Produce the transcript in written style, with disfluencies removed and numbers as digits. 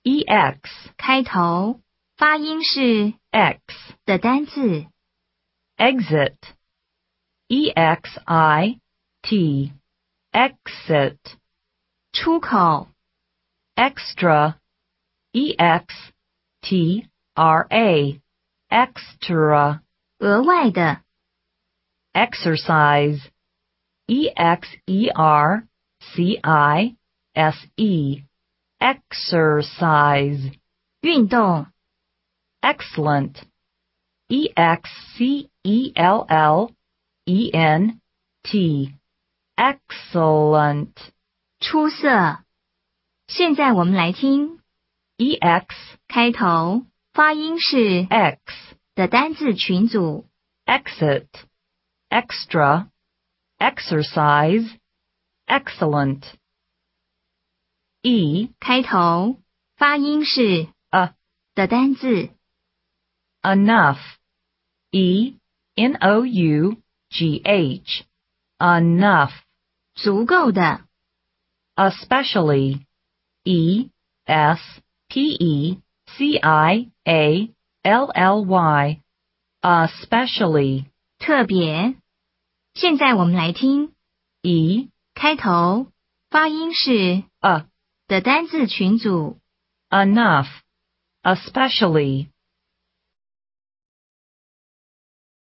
ex 开头，发音是 x 的单字。 exit exit exit 出口， extra extra extra 额外的， exercise exercise exercise 运动， excellent excellent excellent 出色。现在我们来听 ex 开头，发音是 x 的单字群组。 exit extra exercise excellent e 开头，发音是 a 的单字。 enough enough 足够的， especially especially especially 特别。现在我们来听 e 开头，发音是 a 的单字群组。 enough especially